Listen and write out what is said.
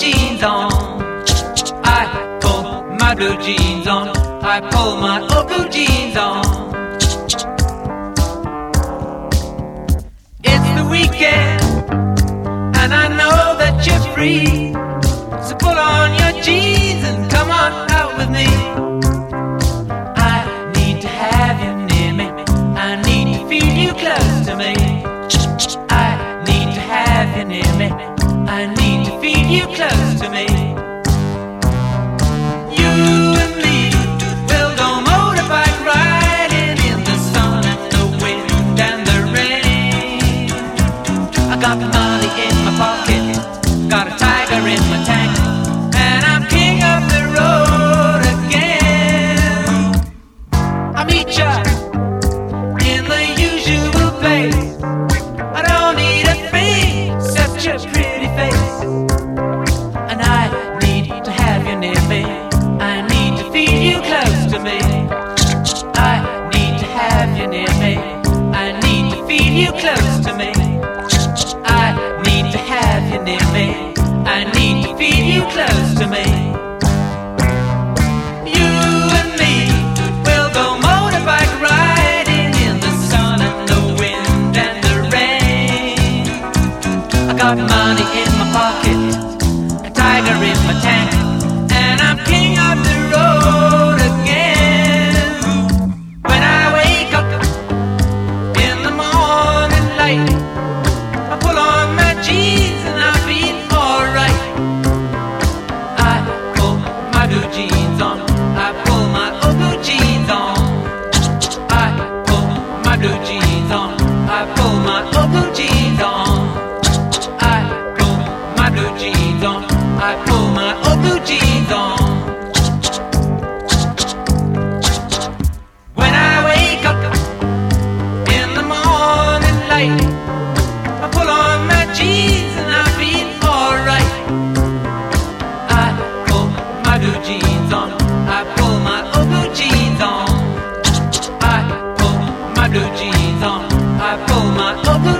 jeans on. I pull my blue jeans on. I pull my old blue jeans on. It's the weekend, and I know that you're free. So pull on your jeans and come on out with me. I need to have you near me. I need to feel you close to me. I need to have you near me. I need to feel you close to me. You and me will go motorbike riding in the sun and the wind and the rain. I got money in my pocket, got a tiger in my tank, and I'm king of the road again. I meet ya in the usual place. I don't need a thing except your pretty face. And I need to have you near me. I need to feel you close to me. I need to have you near me. I need to feel you close to me. I need to have you near me. I need to feel you close to me. You and me will go motorbike riding in the sun and the wind and the rain. I got money in my pocket, a tiger in my tank, and I'm king of the road again. When I wake up in the morning light, I pull on my jeans and I feel alright. I pull my blue jeans on. I pull my old blue jeans on. I pull my blue jeans on. I pull my old blue jeans on. I pull my blue jeans on. I pull my old blue jeans on. When I wake up in the morning light, I pull on my jeans and I feel alright. I pull my blue jeans on. I pull my old blue jeans on. I pull my blue jeans on. I pull my old blue